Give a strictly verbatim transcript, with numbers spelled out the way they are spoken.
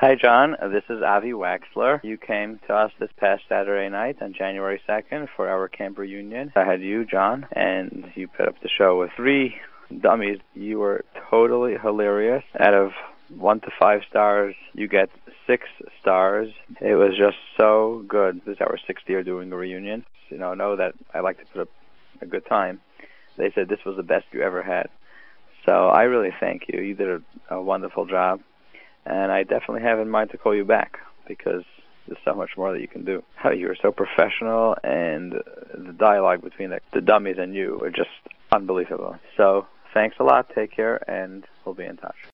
Hi, John. Uh, This is Avi Waxler. You came to us this past Saturday night on January second for our camp reunion. I had you, John, and you put up the show with three dummies. You were totally hilarious. Out of one to five stars, you get six stars. It was just so good. This is our sixth year doing a reunion. You know, know that I like to put up a good time. They said this was the best you ever had. So I really thank you. You did a, a wonderful job. And I definitely have in mind to call you back because there's so much more that you can do. You were so professional, and the dialogue between the, the dummies and you were just unbelievable. So thanks a lot. Take care, and we'll be in touch.